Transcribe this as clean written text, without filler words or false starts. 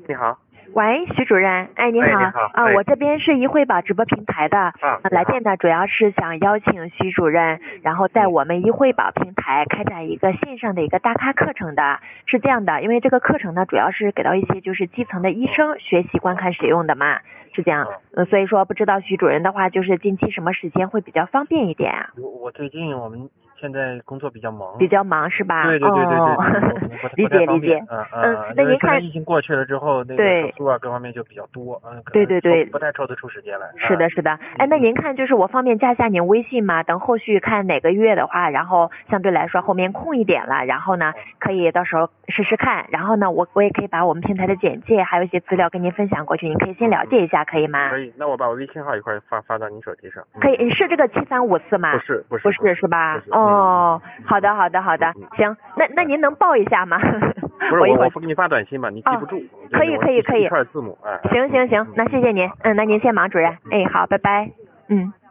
你好。 喂，徐主任，哎，你好， 你好哎我这边是怡惠宝直播平台的，来电呢主要是想邀请徐主任，然后在我们怡惠宝平台开展一个线上的一个大咖课程的，是这样的，因为这个课程呢主要是给到一些就是基层的医生学习观看使用的嘛，是这样，所以说不知道徐主任的话，就是近期什么时间会比较方便一点啊？ 我最近我们现在工作比较忙。 比较忙是吧？ 对， 理解理解。那您看， 因为现在疫情过去了之后，那个手术啊各方面就比较多， 对， 不太抽得出时间来。 是的。哎，那您看，就是我方便加一下您微信吗？等后续看哪个月的话，然后相对来说后面空一点了，然后呢可以到时候试试看，然后呢我也可以把我们平台的简介还有一些资料跟您分享过去，您可以先了解一下，可以吗？ 可以，那我把我微信号一块发到您手机上。 可以，是这个7354吗？ 不是是吧？哦，好的，行，那您能报一下吗？ 不是，我给你发短信吧，你记不住。 可以。 一串字母。 行，那谢谢您，那您先忙，主任。哎，好，拜拜。